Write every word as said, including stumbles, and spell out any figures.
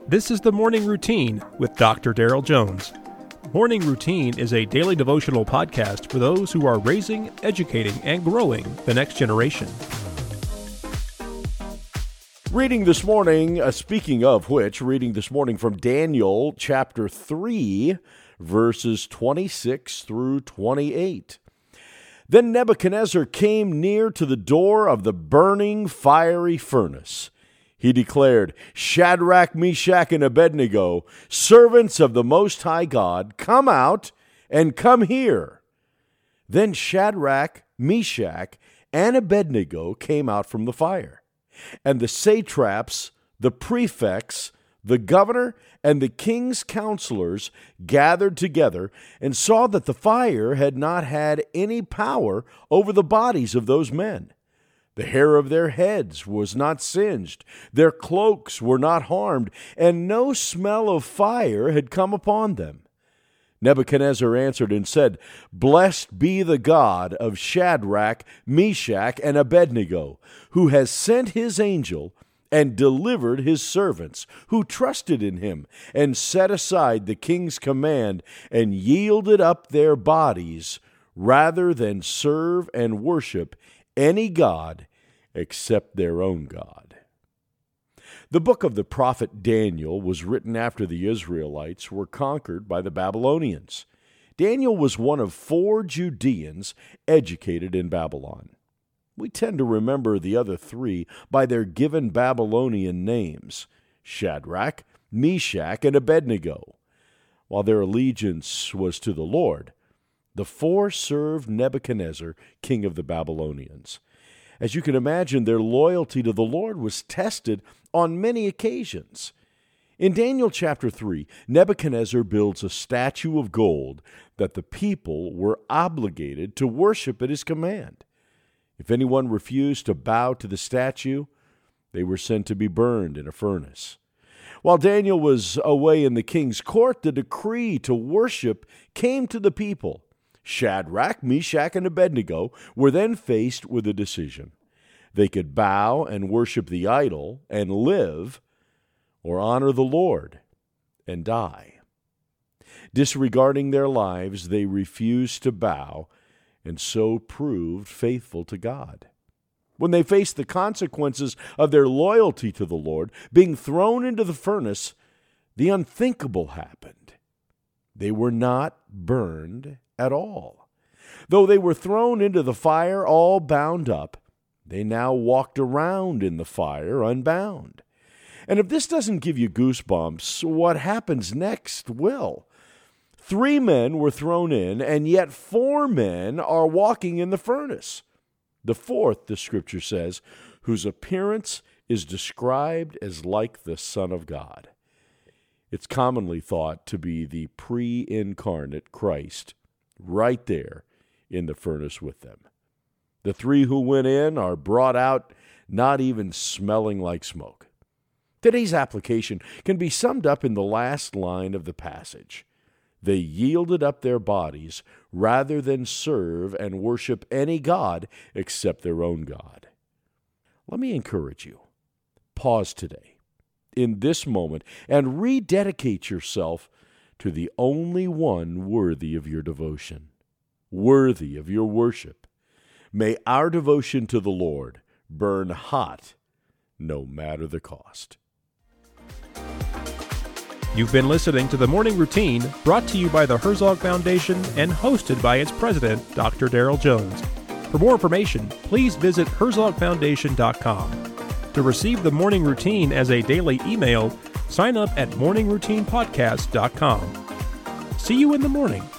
This is the Morning Routine with Doctor Daryl Jones. Morning Routine is a daily devotional podcast for those who are raising, educating, and growing the next generation. Reading this morning, uh, speaking of which, reading this morning from Daniel chapter three, verses twenty-six through twenty-eight. Then Nebuchadnezzar came near to the door of the burning fiery furnace. He declared, Shadrach, Meshach, and Abednego, servants of the Most High God, come out and come here. Then Shadrach, Meshach, and Abednego came out from the fire. And the satraps, the prefects, the governor, and the king's counselors gathered together and saw that the fire had not had any power over the bodies of those men. The hair of their heads was not singed, their cloaks were not harmed, and no smell of fire had come upon them. Nebuchadnezzar answered and said, Blessed be the God of Shadrach, Meshach, and Abednego, who has sent his angel and delivered his servants, who trusted in him, and set aside the king's command, and yielded up their bodies, rather than serve and worship any god except their own God. The book of the prophet Daniel was written after the Israelites were conquered by the Babylonians. Daniel was one of four Judeans educated in Babylon. We tend to remember the other three by their given Babylonian names, Shadrach, Meshach, and Abednego. While their allegiance was to the Lord, the four served Nebuchadnezzar, king of the Babylonians. As you can imagine, their loyalty to the Lord was tested on many occasions. In Daniel chapter three, Nebuchadnezzar builds a statue of gold that the people were obligated to worship at his command. If anyone refused to bow to the statue, they were sent to be burned in a furnace. While Daniel was away in the king's court, the decree to worship came to the people. Shadrach, Meshach, and Abednego were then faced with a decision. They could bow and worship the idol and live, or honor the Lord and die. Disregarding their lives, they refused to bow, and so proved faithful to God. When they faced the consequences of their loyalty to the Lord, being thrown into the furnace, the unthinkable happened. They were not burned at all. Though they were thrown into the fire all bound up, they now walked around in the fire unbound. And if this doesn't give you goosebumps, what happens next will. Three men were thrown in, and yet four men are walking in the furnace. The fourth, the scripture says, whose appearance is described as like the Son of God. It's commonly thought to be the pre-incarnate Christ, right there in the furnace with them. The three who went in are brought out not even smelling like smoke. Today's application can be summed up in the last line of the passage. They yielded up their bodies rather than serve and worship any god except their own God. Let me encourage you. Pause today, in this moment, and rededicate yourself to the only one worthy of your devotion, worthy of your worship. May our devotion to the Lord burn hot, no matter the cost. You've been listening to The Morning Routine, brought to you by the Herzog Foundation and hosted by its president, Doctor Daryl Jones. For more information, please visit herzog foundation dot com. To receive The Morning Routine as a daily email, sign up at morning routine podcast dot com. See you in the morning.